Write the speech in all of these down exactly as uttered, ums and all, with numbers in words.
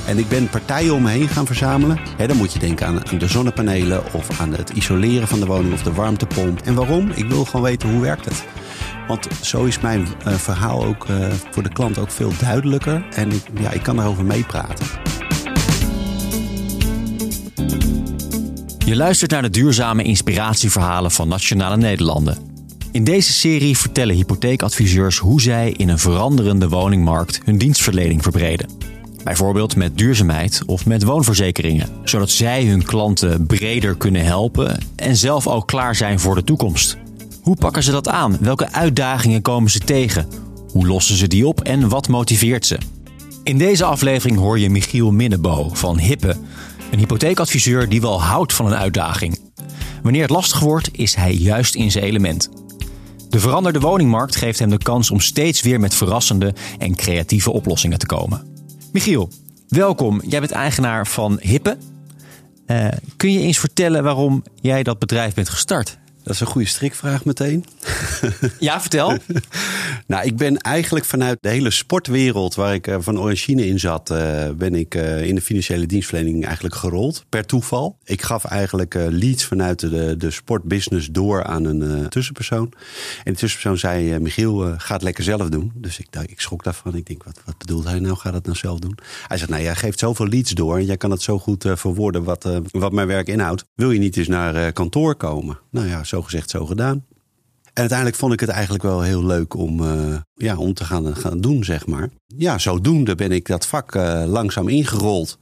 En ik ben partijen om me heen gaan verzamelen. He, dan moet je denken aan, aan de zonnepanelen of aan het isoleren van de woning of de warmtepomp. En waarom? Ik wil gewoon weten hoe werkt het. Want zo is mijn uh, verhaal ook uh, voor de klant ook veel duidelijker. En ik, ja, ik kan daarover meepraten. Je luistert naar de duurzame inspiratieverhalen van Nationale Nederlanden. In deze serie vertellen hypotheekadviseurs hoe zij in een veranderende woningmarkt hun dienstverlening verbreden. Bijvoorbeeld met duurzaamheid of met woonverzekeringen. Zodat zij hun klanten breder kunnen helpen en zelf ook klaar zijn voor de toekomst. Hoe pakken ze dat aan? Welke uitdagingen komen ze tegen? Hoe lossen ze die op en wat motiveert ze? In deze aflevering hoor je Michiel Minnebo van Hippe. Een hypotheekadviseur die wel houdt van een uitdaging. Wanneer het lastig wordt, is hij juist in zijn element. De veranderde woningmarkt geeft hem de kans om steeds weer met verrassende en creatieve oplossingen te komen. Michiel, welkom. Jij bent eigenaar van Hippe. Uh, kun je eens vertellen waarom jij dat bedrijf bent gestart? Dat is een goede strikvraag meteen. Ja, vertel. Nou, ik ben eigenlijk vanuit de hele sportwereld waar ik uh, van origine in zat, uh, ben ik uh, in de financiële dienstverlening eigenlijk gerold. Per toeval. Ik gaf eigenlijk uh, leads vanuit de, de sportbusiness door aan een uh, tussenpersoon. En die tussenpersoon zei, uh, Michiel, uh, ga het lekker zelf doen. Dus ik, ik schrok daarvan. Ik denk, wat, wat bedoelt hij nou? Ga dat nou zelf doen? Hij zegt, nou, jij geeft zoveel leads door en jij kan het zo goed uh, verwoorden wat, uh, wat mijn werk inhoudt. Wil je niet eens naar uh, kantoor komen? Nou ja, zo gezegd, zo gedaan. En uiteindelijk vond ik het eigenlijk wel heel leuk om, uh, ja, om te gaan, gaan doen, zeg maar. Ja, zodoende ben ik dat vak uh, langzaam ingerold.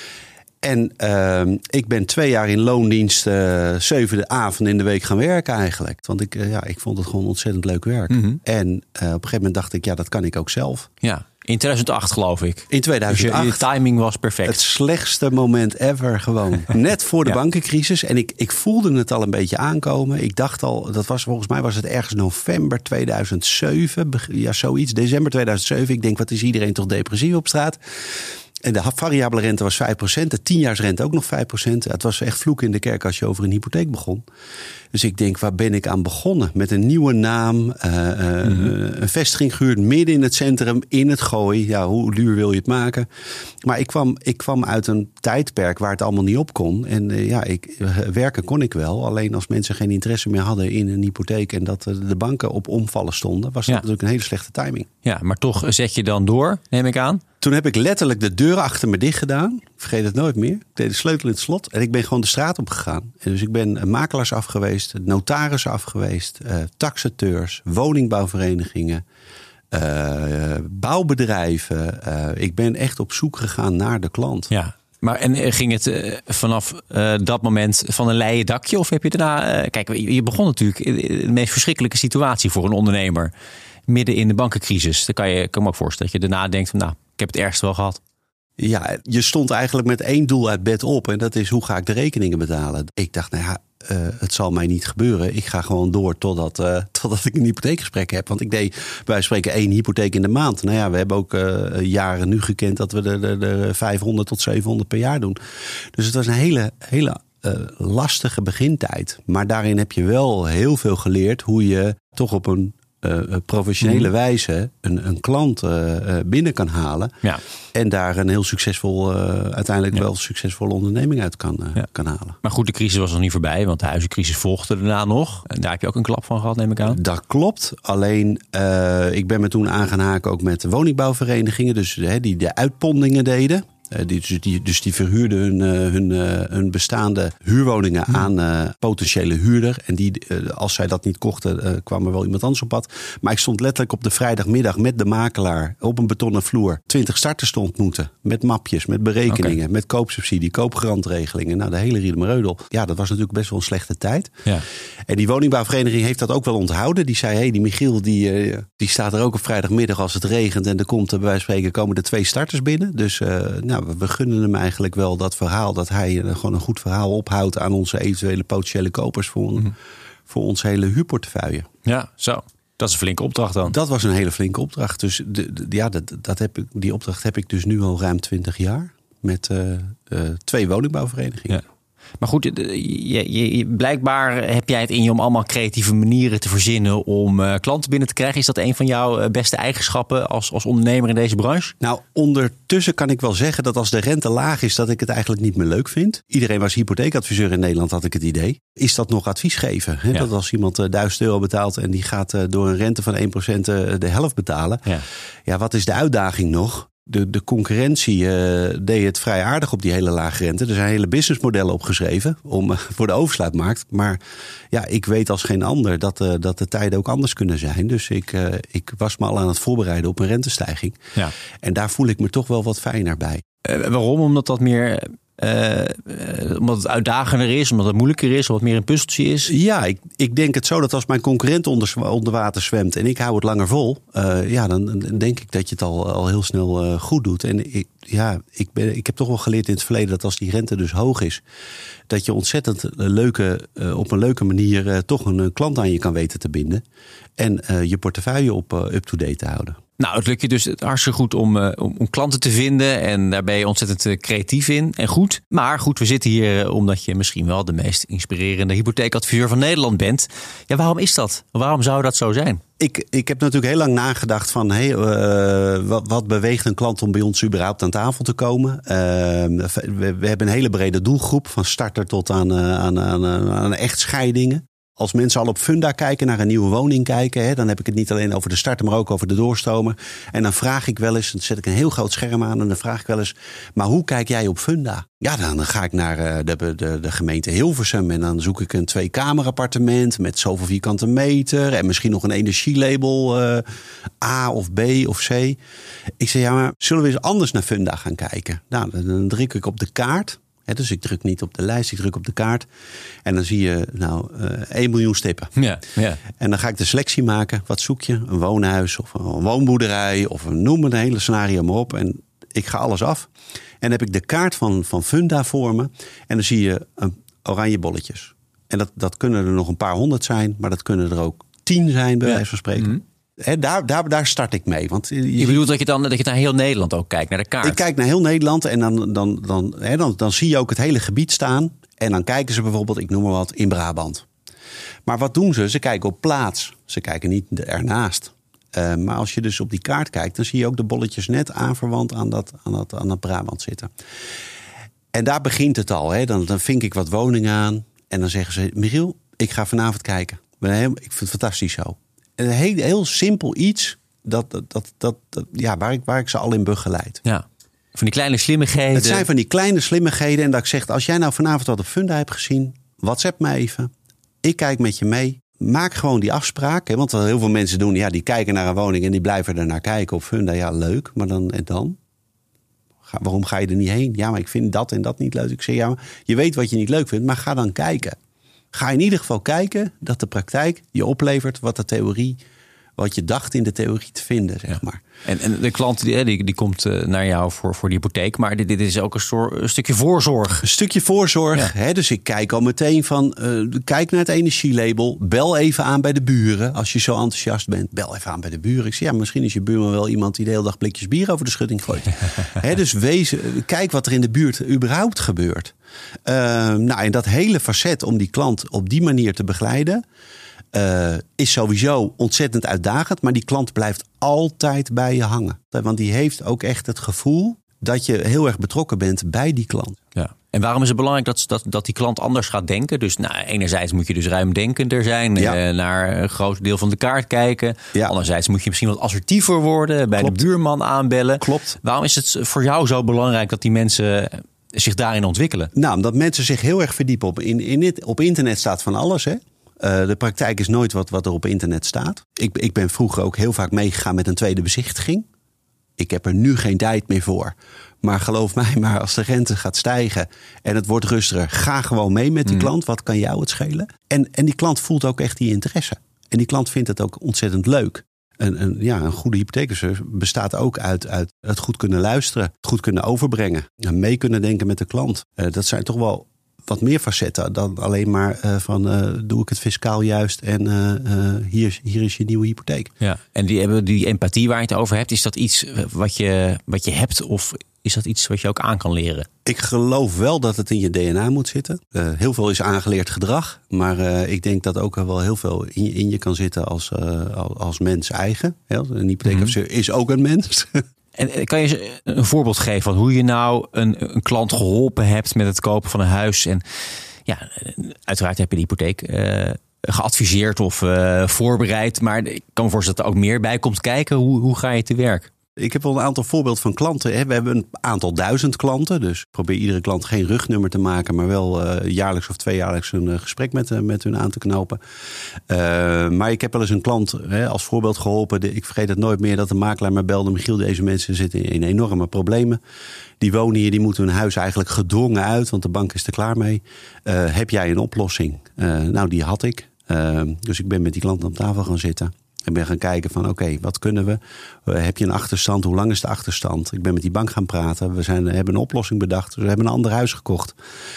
En uh, ik ben twee jaar in loondienst uh, zevende avond in de week gaan werken eigenlijk. Want ik, uh, ja, ik vond het gewoon ontzettend leuk werk. Mm-hmm. En uh, op een gegeven moment dacht ik, ja, dat kan ik ook zelf. Ja. In tweeduizend acht geloof ik. In tweeduizend acht. Dus je, je timing was perfect. Het slechtste moment ever gewoon. Net voor de ja. bankencrisis. En ik, ik voelde het al een beetje aankomen. Ik dacht al, dat was volgens mij was het ergens november tweeduizend zeven. Ja, zoiets. December tweeduizend zeven. Ik denk, wat is iedereen toch depressief op straat? En de variabele rente was vijf procent. De tienjaarsrente ook nog vijf procent. Het was echt vloek in de kerk als je over een hypotheek begon. Dus ik denk, waar ben ik aan begonnen? Met een nieuwe naam, uh, uh, mm-hmm. een vestiging gehuurd midden in het centrum, in het Gooi. Ja, hoe duur wil je het maken? Maar ik kwam, ik kwam uit een tijdperk waar het allemaal niet op kon. En uh, ja, ik, uh, werken kon ik wel. Alleen als mensen geen interesse meer hadden in een hypotheek en dat uh, de banken op omvallen stonden, was dat ja. natuurlijk een hele slechte timing. Ja, maar toch zet je dan door, neem ik aan? Toen heb ik letterlijk de deur achter me dicht gedaan. Ik vergeet het nooit meer. Ik deed de sleutel in het slot. En ik ben gewoon de straat op gegaan. En dus ik ben makelaars af geweest, notarissen af geweest, uh, taxateurs, woningbouwverenigingen, uh, bouwbedrijven. Uh, ik ben echt op zoek gegaan naar de klant. Ja. Maar en ging het uh, vanaf uh, dat moment van een leien dakje? Of heb je daarna... Uh, kijk, je begon natuurlijk in de meest verschrikkelijke situatie voor een ondernemer. Midden in de bankencrisis. Dan kan je, kan me ook voorstellen dat je daarna denkt van, nou, ik heb het ergst wel gehad. Ja, je stond eigenlijk met één doel uit bed op. En dat is, hoe ga ik de rekeningen betalen? Ik dacht, nou ja, uh, het zal mij niet gebeuren. Ik ga gewoon door totdat, uh, totdat ik een hypotheekgesprek heb. Want ik deed bij spreken één hypotheek in de maand. Nou ja, we hebben ook uh, jaren nu gekend dat we de, de, de vijfhonderd tot zevenhonderd per jaar doen. Dus het was een hele, hele uh, lastige begintijd. Maar daarin heb je wel heel veel geleerd hoe je toch op een Uh, professionele mm. wijze een, een klant uh, binnen kan halen. Ja. En daar een heel succesvol, uh, uiteindelijk ja. wel succesvolle onderneming uit kan, uh, ja. kan halen. Maar goed, de crisis was nog niet voorbij, want de huizencrisis volgde daarna nog. En daar heb je ook een klap van gehad, neem ik aan. Dat klopt. Alleen, uh, ik ben me toen aan gaan haken ook met woningbouwverenigingen. Dus uh, die de uitpondingen deden. Uh, die, dus, die, dus die verhuurden hun, uh, hun, uh, hun bestaande huurwoningen hmm. aan uh, potentiële huurder. En die, uh, als zij dat niet kochten, uh, kwam er wel iemand anders op pad. Maar ik stond letterlijk op de vrijdagmiddag met de makelaar op een betonnen vloer twintig starters te ontmoeten. Met mapjes, met berekeningen, okay. met koopsubsidie, koopgarantregelingen. Nou, de hele riedelmereudel. Ja, dat was natuurlijk best wel een slechte tijd. Ja. En die woningbouwvereniging heeft dat ook wel onthouden. Die zei, hé, hey, die Michiel, die, uh, die staat er ook op vrijdagmiddag als het regent. En er komt, uh, bij wijze van spreken, komen er twee starters binnen. Dus uh, nou, we gunnen hem eigenlijk wel dat verhaal, dat hij gewoon een goed verhaal ophoudt aan onze eventuele potentiële kopers voor, mm-hmm. voor ons hele huurportefeuille. Ja, zo. Dat is een flinke opdracht dan. Dat was een hele flinke opdracht. Dus de, de, ja, dat, dat heb ik, die opdracht heb ik dus nu al ruim twintig jaar met uh, uh, twee woningbouwverenigingen. Ja. Maar goed, je, je, blijkbaar heb jij het in je om allemaal creatieve manieren te verzinnen om uh, klanten binnen te krijgen. Is dat een van jouw beste eigenschappen als, als ondernemer in deze branche? Nou, ondertussen kan ik wel zeggen dat als de rente laag is, dat ik het eigenlijk niet meer leuk vind. Iedereen was hypotheekadviseur in Nederland, had ik het idee. Is dat nog advies geven? Hè? Ja. Dat als iemand uh, duizend euro betaalt en die gaat uh, door een rente van één procent uh, de helft betalen. Ja. ja, wat is de uitdaging nog? De, de concurrentie uh, deed het vrij aardig op die hele lage rente. Er zijn hele businessmodellen opgeschreven om, uh, voor de oversluitmarkt. Maar ja, ik weet als geen ander dat, uh, dat de tijden ook anders kunnen zijn. Dus ik, uh, ik was me al aan het voorbereiden op een rentestijging. Ja. En daar voel ik me toch wel wat fijner bij. Uh, waarom? Omdat dat meer... Uh, uh, omdat het uitdagender is, omdat het moeilijker is, omdat het meer een puzzeltje is? Ja, ik, ik denk het zo dat als mijn concurrent onder, onder water zwemt en ik hou het langer vol, uh, ja, dan, dan denk ik dat je het al, al heel snel uh, goed doet. En ik, ja, ik, ben, ik heb toch wel geleerd in het verleden dat als die rente dus hoog is, dat je ontzettend leuke, uh, op een leuke manier uh, toch een, een klant aan je kan weten te binden en uh, je portefeuille op uh, up-to-date te houden. Nou, het lukt je dus hartstikke goed om, uh, om, om klanten te vinden. En daar ben je ontzettend uh, creatief in. En goed. Maar goed, we zitten hier uh, omdat je misschien wel de meest inspirerende hypotheekadviseur van Nederland bent. Ja, waarom is dat? Waarom zou dat zo zijn? Ik, ik heb natuurlijk heel lang nagedacht van hey, uh, wat, wat beweegt een klant om bij ons überhaupt aan tafel te komen. Uh, we, we hebben een hele brede doelgroep, van starter tot aan, uh, aan, aan, aan echtscheidingen. Als mensen al op Funda kijken, naar een nieuwe woning kijken, hè, dan heb ik het niet alleen over de starter, maar ook over de doorstromer. En dan vraag ik wel eens, dan zet ik een heel groot scherm aan en dan vraag ik wel eens, maar hoe kijk jij op Funda? Ja, dan ga ik naar de, de, de gemeente Hilversum en dan zoek ik een twee-kamer appartement met zoveel vierkante meter en misschien nog een energielabel uh, A of B of C. Ik zeg, ja, maar zullen we eens anders naar Funda gaan kijken? Nou, dan druk ik op de kaart. He, dus ik druk niet op de lijst, ik druk op de kaart. En dan zie je nou uh, één miljoen stippen. Ja, ja. En dan ga ik de selectie maken. Wat zoek je? Een woonhuis of een woonboerderij of een, noem het een hele scenario maar op. En ik ga alles af. En dan heb ik de kaart van, van Funda voor me. En dan zie je een oranje bolletjes. En dat, dat kunnen er nog een paar honderd zijn. Maar dat kunnen er ook tien zijn, bij ja. wijze van spreken. Mm-hmm. He, daar, daar, daar start ik mee. Want je, je bedoelt dat je, dan, dat je naar heel Nederland ook kijkt, naar de kaart? Ik kijk naar heel Nederland en dan, dan, dan, he, dan, dan zie je ook het hele gebied staan. En dan kijken ze bijvoorbeeld, ik noem maar wat, in Brabant. Maar wat doen ze? Ze kijken op plaats. Ze kijken niet ernaast. Uh, maar als je dus op die kaart kijkt, dan zie je ook de bolletjes net aanverwant aan dat, aan dat, aan dat Brabant zitten. En daar begint het al. He. Dan, dan vink ik wat woningen aan. En dan zeggen ze, Michiel, ik ga vanavond kijken. Ik vind het fantastisch zo. Een heel, heel simpel iets dat, dat, dat, dat, dat, ja, waar, ik, waar ik ze al in begeleid. Ja, van die kleine slimmigheden. Het zijn van die kleine slimmigheden. En dat ik zeg, als jij nou vanavond wat op Funda hebt gezien, WhatsApp me even. Ik kijk met je mee. Maak gewoon die afspraak. Hè, want wat heel veel mensen doen, ja, die kijken naar een woning en die blijven er naar kijken op Funda. Ja, leuk. Maar dan en dan? Ga, waarom ga je er niet heen? Ja, maar ik vind dat en dat niet leuk. Ik zeg, ja, maar je weet wat je niet leuk vindt, maar ga dan kijken. Ga in ieder geval kijken dat de praktijk je oplevert wat de theorie, wat je dacht in de theorie te vinden, zeg maar. En, en de klant die, die, die komt naar jou voor, voor die hypotheek, maar dit, dit is ook een, soort, een stukje voorzorg. Een stukje voorzorg. Ja. Hè, dus ik kijk al meteen van, uh, kijk naar het energielabel, bel even aan bij de buren. Als je zo enthousiast bent, bel even aan bij de buren. Ik zeg, ja, misschien is je buurman wel iemand die de hele dag blikjes bier over de schutting gooit. Hè, dus wees, kijk wat er in de buurt überhaupt gebeurt. Uh, nou, en dat hele facet om die klant op die manier te begeleiden, Uh, is sowieso ontzettend uitdagend. Maar die klant blijft altijd bij je hangen. Want die heeft ook echt het gevoel dat je heel erg betrokken bent bij die klant. Ja. En waarom is het belangrijk dat, dat, dat die klant anders gaat denken? Dus nou, enerzijds moet je dus ruimdenkender zijn. Ja. Uh, naar een groot deel van de kaart kijken. Ja. Anderzijds moet je misschien wat assertiever worden. Bij Klopt. de buurman aanbellen. Klopt. Waarom is het voor jou zo belangrijk dat die mensen zich daarin ontwikkelen? Nou, omdat mensen zich heel erg verdiepen. Op, in, in het, op internet staat van alles, hè. Uh, de praktijk is nooit wat, wat er op internet staat. Ik, ik ben vroeger ook heel vaak meegegaan met een tweede bezichtiging. Ik heb er nu geen tijd meer voor. Maar geloof mij maar, als de rente gaat stijgen en het wordt rustiger, ga gewoon mee met die mm. klant. Wat kan jou het schelen? En, en die klant voelt ook echt die interesse. En die klant vindt het ook ontzettend leuk. Een, een, ja, een goede hypotheekadviseur bestaat ook uit, uit het goed kunnen luisteren, het goed kunnen overbrengen, mee kunnen denken met de klant. Uh, dat zijn toch wel wat meer facetten dan alleen maar uh, van uh, doe ik het fiscaal juist en uh, uh, hier, hier is je nieuwe hypotheek. Ja, en die, die empathie waar je het over hebt, is dat iets wat je, wat je hebt of is dat iets wat je ook aan kan leren? Ik geloof wel dat het in je D N A moet zitten. Uh, heel veel is aangeleerd gedrag. Maar uh, ik denk dat ook wel heel veel in je, in je kan zitten als, uh, als mens eigen. Ja, een hypotheekadviseur mm-hmm. is ook een mens. En kan je een voorbeeld geven van hoe je nou een, een klant geholpen hebt met het kopen van een huis? En ja, uiteraard heb je de hypotheek uh, geadviseerd of uh, voorbereid. Maar ik kan me voorstellen dat er ook meer bij komt kijken. Hoe, hoe ga je te werk? Ik heb wel een aantal voorbeelden van klanten. We hebben een aantal duizend klanten. Dus ik probeer iedere klant geen rugnummer te maken. Maar wel uh, jaarlijks of tweejaarlijks een uh, gesprek met, uh, met hun aan te knopen. Uh, maar ik heb wel eens een klant hè, als voorbeeld geholpen. De, ik vergeet het nooit meer dat de makelaar me belde. Michiel, deze mensen zitten in enorme problemen. Die wonen hier, die moeten hun huis eigenlijk gedwongen uit. Want de bank is er klaar mee. Uh, heb jij een oplossing? Uh, nou, die had ik. Uh, dus ik ben met die klant aan tafel gaan zitten. En ben gaan kijken van oké, okay, wat kunnen we? Uh, heb je een achterstand? Hoe lang is de achterstand? Ik ben met die bank gaan praten. We zijn, hebben een oplossing bedacht. Dus we hebben een ander huis gekocht.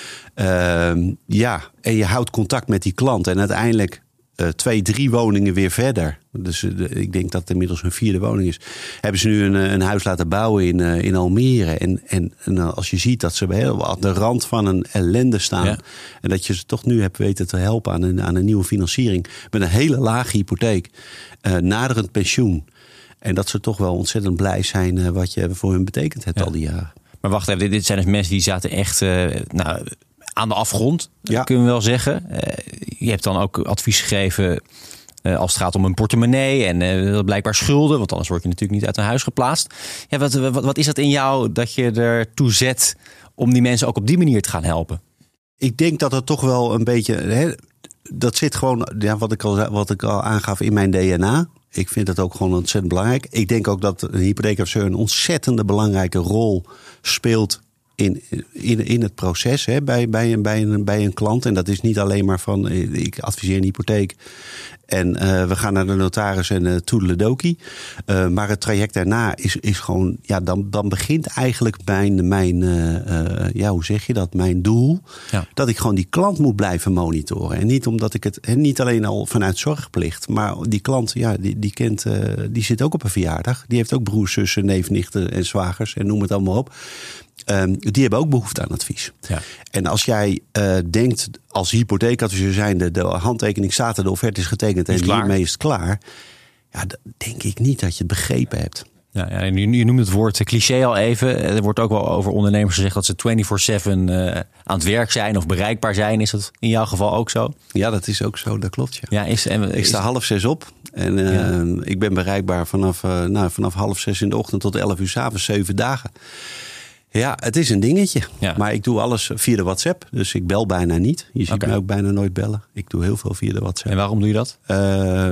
Uh, ja, en je houdt contact met die klant. En uiteindelijk uh, twee, drie woningen weer verder. Dus uh, ik denk dat het inmiddels een vierde woning is. Hebben ze nu een, een huis laten bouwen in, uh, in Almere. En, en, en als je ziet dat ze heel aan de rand van een ellende staan. Ja. En dat je ze toch nu hebt weten te helpen aan een, aan een nieuwe financiering. Met een hele lage hypotheek. Uh, naderend pensioen. En dat ze toch wel ontzettend blij zijn uh, wat je voor hun betekend hebt ja. al die jaren. Maar wacht even, dit zijn dus mensen die zaten echt uh, nou, aan de afgrond, ja. kunnen we wel zeggen. Uh, je hebt dan ook advies gegeven uh, als het gaat om een portemonnee en uh, blijkbaar schulden. Want anders word je natuurlijk niet uit een huis geplaatst. Ja, wat, wat, wat is dat in jou dat je ertoe zet om die mensen ook op die manier te gaan helpen? Ik denk dat het toch wel een beetje... Hè, dat zit gewoon, ja, wat, ik al, wat ik al aangaf, in mijn D N A. Ik vind dat ook gewoon ontzettend belangrijk. Ik denk ook dat een hypotheekadviseur een ontzettende belangrijke rol speelt in, in, in het proces hè, bij, bij, een, bij, een, bij een klant. En dat is niet alleen maar van, ik adviseer een hypotheek en uh, we gaan naar de notaris en uh, toedeledokie. Uh, maar het traject daarna is, is gewoon, ja, dan, dan begint eigenlijk mijn, mijn uh, uh, ja, hoe zeg je dat, mijn doel. Ja. Dat ik gewoon die klant moet blijven monitoren. En niet omdat ik het, hè, niet alleen al vanuit zorgplicht, maar die klant, ja, die, die kent, uh, die zit ook op een verjaardag. Die heeft ook broers, zussen, neef, nichten en zwagers en noem het allemaal op. Um, die hebben ook behoefte aan advies. Ja. En als jij uh, denkt als hypotheekadviseur zijnde, de handtekening staat er, de offerte is getekend en hiermee is het klaar. Ja, dan denk ik niet dat je het begrepen hebt. Ja, ja, je, je noemt het woord cliché al even. Er wordt ook wel over ondernemers gezegd dat ze vierentwintig zeven uh, aan het werk zijn of bereikbaar zijn. Is dat in jouw geval ook zo? Ja, dat is ook zo. Dat klopt, ja. Ja, is, en, ik sta is... half zes op en uh, ja. ik ben bereikbaar vanaf, uh, nou, vanaf half zes in de ochtend tot elf uur 's avonds, zeven dagen. Ja, het is een dingetje. Ja. Maar ik doe alles via de WhatsApp. Dus ik bel bijna niet. Je ziet okay. mij ook bijna nooit bellen. Ik doe heel veel via de WhatsApp. En waarom doe je dat? Uh,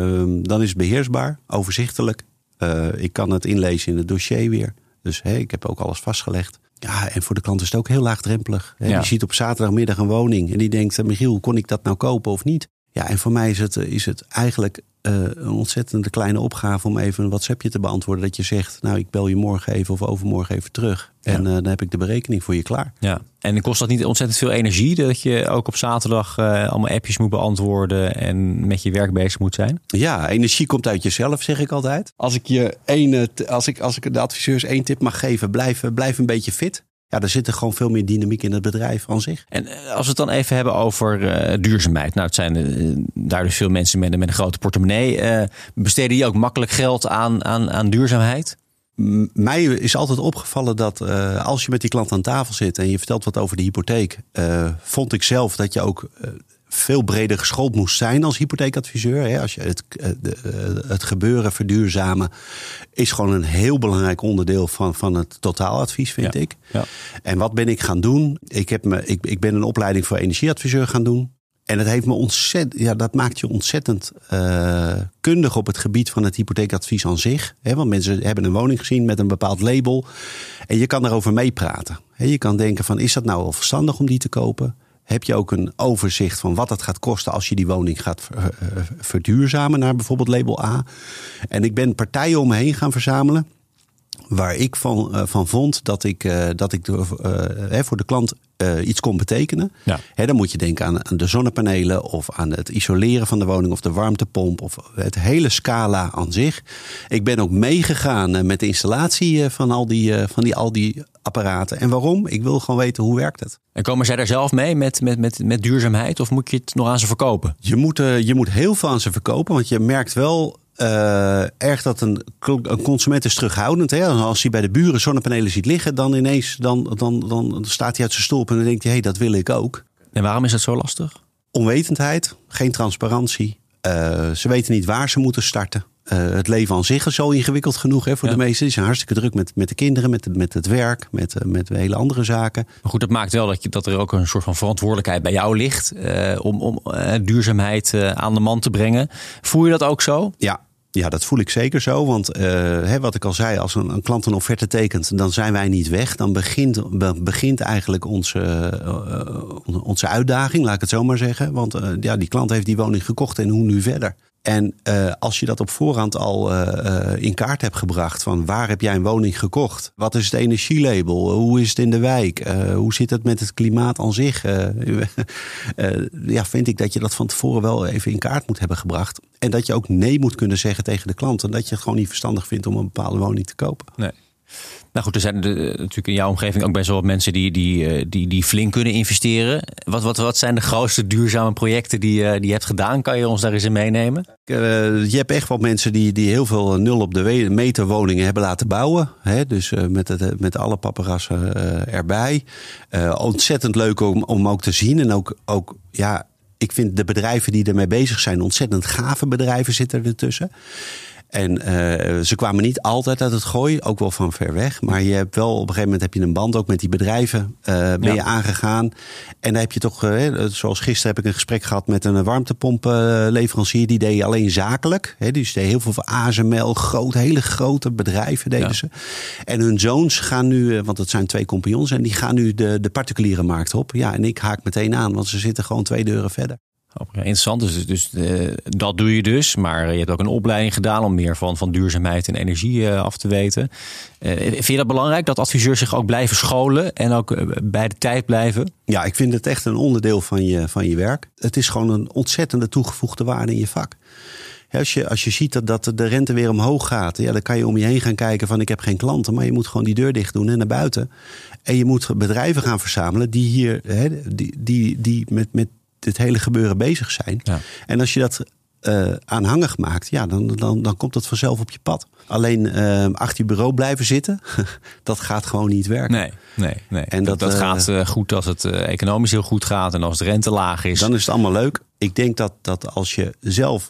dan is het beheersbaar, overzichtelijk. Uh, ik kan het inlezen in het dossier weer. Dus hey, ik heb ook alles vastgelegd. Ja, en voor de klant is het ook heel laagdrempelig. Ja. Je ziet op zaterdagmiddag een woning. En die denkt, Michiel, kon ik dat nou kopen of niet? Ja, en voor mij is het, is het eigenlijk uh, een ontzettende kleine opgave om even een WhatsAppje te beantwoorden. Dat je zegt, nou, ik bel je morgen even of overmorgen even terug. Ja. En uh, dan heb ik de berekening voor je klaar. Ja. En kost dat niet ontzettend veel energie? Dat je ook op zaterdag uh, allemaal appjes moet beantwoorden en met je werk bezig moet zijn? Ja, energie komt uit jezelf, zeg ik altijd. Als ik, je een, als ik, als ik de adviseurs één tip mag geven, blijf, blijf een beetje fit. Ja, er zit er gewoon veel meer dynamiek in het bedrijf aan zich. En als we het dan even hebben over uh, duurzaamheid. Nou, het zijn uh, daar dus veel mensen met, met een grote portemonnee. Uh, besteden die ook makkelijk geld aan, aan, aan duurzaamheid? M- mij is altijd opgevallen dat uh, als je met die klant aan tafel zit en je vertelt wat over de hypotheek, uh, vond ik zelf dat je ook uh, veel breder geschoold moest zijn als hypotheekadviseur. Hè. Als je het, het gebeuren verduurzamen is gewoon een heel belangrijk onderdeel van, van het totaaladvies, vind ja. ik. Ja. En wat ben ik gaan doen? Ik, heb me, ik, ik ben een opleiding voor energieadviseur gaan doen. En dat heeft me ontzettend, ja, dat maakt je ontzettend uh, kundig op het gebied van het hypotheekadvies aan zich. Hè, want mensen hebben een woning gezien met een bepaald label. En je kan daarover meepraten. Hè, je kan denken van, is dat nou wel verstandig om die te kopen? Heb je ook een overzicht van wat het gaat kosten als je die woning gaat verduurzamen naar bijvoorbeeld label A. En ik ben partijen om me heen gaan verzamelen waar ik van, uh, van vond dat ik, uh, dat ik uh, hè, voor de klant uh, iets kon betekenen. Ja. Hè, dan moet je denken aan, aan de zonnepanelen of aan het isoleren van de woning of de warmtepomp of het hele scala aan zich. Ik ben ook meegegaan uh, met de installatie uh, van, al die, uh, van die, al die apparaten. En waarom? Ik wil gewoon weten, hoe werkt het? En komen zij daar zelf mee met, met, met, met duurzaamheid of moet je het nog aan ze verkopen? Je moet, uh, je moet heel veel aan ze verkopen, want je merkt wel Uh, erg dat een, een consument is terughoudend. Hè? Als hij bij de buren zonnepanelen ziet liggen, dan ineens dan, dan, dan staat hij uit zijn stoel op en dan denkt hij, hé, hey, dat wil ik ook. En waarom is dat zo lastig? Onwetendheid, geen transparantie. Uh, ze weten niet waar ze moeten starten. Uh, het leven aan zich is zo ingewikkeld genoeg hè, voor ja. de meesten. Die zijn hartstikke druk met, met de kinderen, met, met het werk, met, uh, met hele andere zaken. Maar goed, dat maakt wel dat, je, dat er ook een soort van verantwoordelijkheid bij jou ligt uh, om, om uh, duurzaamheid uh, aan de man te brengen. Voel je dat ook zo? Ja. Ja, dat voel ik zeker zo. Want uh, hè, wat ik al zei, als een, een klant een offerte tekent, dan zijn wij niet weg. Dan begint, be, begint eigenlijk onze, uh, onze uitdaging, laat ik het zo maar zeggen. Want uh, ja, die klant heeft die woning gekocht en hoe nu verder? En uh, als je dat op voorhand al uh, uh, in kaart hebt gebracht van waar heb jij een woning gekocht? Wat is het energielabel? Hoe is het in de wijk? Uh, hoe zit het met het klimaat aan zich? Uh, uh, ja, vind ik dat je dat van tevoren wel even in kaart moet hebben gebracht. En dat je ook nee moet kunnen zeggen tegen de klant. En dat je het gewoon niet verstandig vindt om een bepaalde woning te kopen. Nee. Nou goed, er zijn de, natuurlijk in jouw omgeving ook best wel wat mensen die, die, die, die flink kunnen investeren. Wat, wat, wat zijn de grootste duurzame projecten die, die je hebt gedaan? Kan je ons daar eens in meenemen? Uh, je hebt echt wel mensen die, die heel veel nul op de meter woningen hebben laten bouwen. Hè? Dus uh, met, het, met alle paparazzen uh, erbij. Uh, ontzettend leuk om, om ook te zien. En ook, ook ja, ik vind de bedrijven die ermee bezig zijn, ontzettend gave bedrijven zitten ertussen. En uh, ze kwamen niet altijd uit het Gooi, ook wel van ver weg. Maar je hebt wel op een gegeven moment heb je een band ook met die bedrijven. Uh, ben ja. je aangegaan. En dan heb je toch, uh, zoals gisteren heb ik een gesprek gehad met een warmtepompleverancier. Uh, die deed alleen zakelijk. Hè, dus die deed heel veel voor A S M L, groot, hele grote bedrijven deden ja. ze. En hun zoons gaan nu, want het zijn twee compagnons, en die gaan nu de, de particuliere markt op. Ja, en ik haak meteen aan, want ze zitten gewoon twee deuren verder. Interessant, dus, dus uh, dat doe je dus. Maar je hebt ook een opleiding gedaan om meer van, van duurzaamheid en energie uh, af te weten. Uh, vind je dat belangrijk dat adviseurs zich ook blijven scholen en ook uh, bij de tijd blijven? Ja, ik vind het echt een onderdeel van je, van je werk. Het is gewoon een ontzettende toegevoegde waarde in je vak. Ja, als, je, als je ziet dat, dat de rente weer omhoog gaat, ja, dan kan je om je heen gaan kijken van ik heb geen klanten, maar je moet gewoon die deur dicht doen en naar buiten. En je moet bedrijven gaan verzamelen die hier, hè, die, die, die met, met dit hele gebeuren bezig zijn. Ja. En als je dat uh, aanhangig maakt, ja, dan, dan, dan komt dat vanzelf op je pad. Alleen uh, achter je bureau blijven zitten, dat gaat gewoon niet werken. Nee, nee, nee. En dat, dat, dat uh, gaat uh, goed als het uh, economisch heel goed gaat en als de rente laag is. Dan is het allemaal leuk. Ik denk dat, dat als je zelf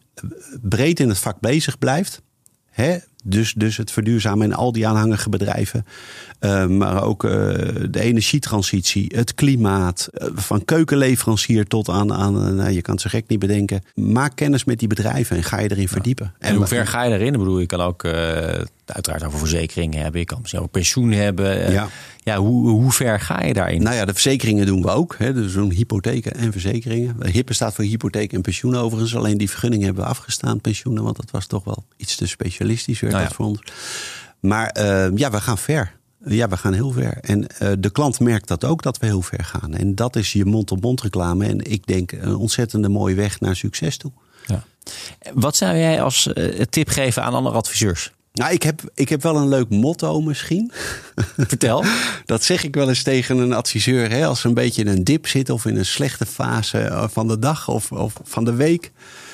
breed in het vak bezig blijft, hè, dus, dus het verduurzamen en al die aanhangige bedrijven. Uh, maar ook uh, de energietransitie, het klimaat. Uh, van keukenleverancier tot aan, aan uh, nou, je kan het zo gek niet bedenken. Maak kennis met die bedrijven en ga je erin ja. verdiepen. En, en hoe ver ga je erin? Ik bedoel, je kan ook uh, uiteraard over verzekeringen hebben. Je kan misschien ook pensioen hebben. Uh, ja. Ja, hoe, hoe ver ga je daarin? Nou ja, de verzekeringen doen we ook. Hè. Dus zo'n hypotheken en verzekeringen. HIPPE staat voor hypotheek en pensioen overigens. Alleen die vergunning hebben we afgestaan, pensioenen. Want dat was toch wel iets te specialistisch werd nou ja. dat voor ons. Maar uh, ja, we gaan ver. Ja, we gaan heel ver. En uh, de klant merkt dat ook, dat we heel ver gaan. En dat is je mond-op-mond reclame. En ik denk een ontzettende mooie weg naar succes toe. Ja. Wat zou jij als uh, tip geven aan andere adviseurs? Nou, ik heb, ik heb wel een leuk motto misschien. Vertel. Dat zeg ik wel eens tegen een adviseur. Hè, als ze een beetje in een dip zitten of in een slechte fase van de dag of, of van de week.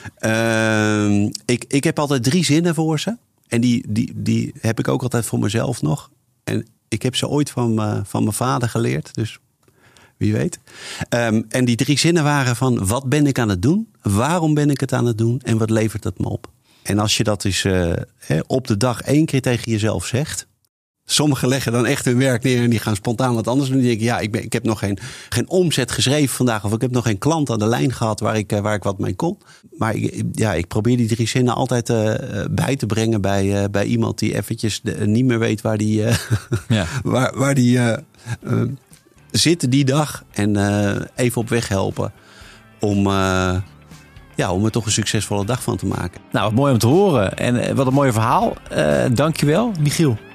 Uh, ik, ik heb altijd drie zinnen voor ze. En die, die, die heb ik ook altijd voor mezelf nog. En ik heb ze ooit van, uh, van mijn vader geleerd. Dus wie weet. Um, en die drie zinnen waren van wat ben ik aan het doen? Waarom ben ik het aan het doen? En wat levert het me op? En als je dat eens uh, he, op de dag één keer tegen jezelf zegt. Sommigen leggen dan echt hun werk neer en die gaan spontaan wat anders doen. Die denken, ja, ik, ben, ik heb nog geen, geen omzet geschreven vandaag. Of ik heb nog geen klant aan de lijn gehad waar ik, waar ik wat mee kon. Maar ik, ja, ik probeer die drie zinnen altijd uh, bij te brengen bij, uh, bij iemand die eventjes de, uh, niet meer weet waar die, uh, ja. waar, waar die uh, uh, zit die dag. En uh, even op weg helpen om... Uh, Ja, om er toch een succesvolle dag van te maken. Nou, wat mooi om te horen. En wat een mooi verhaal. Uh, dankjewel, Michiel.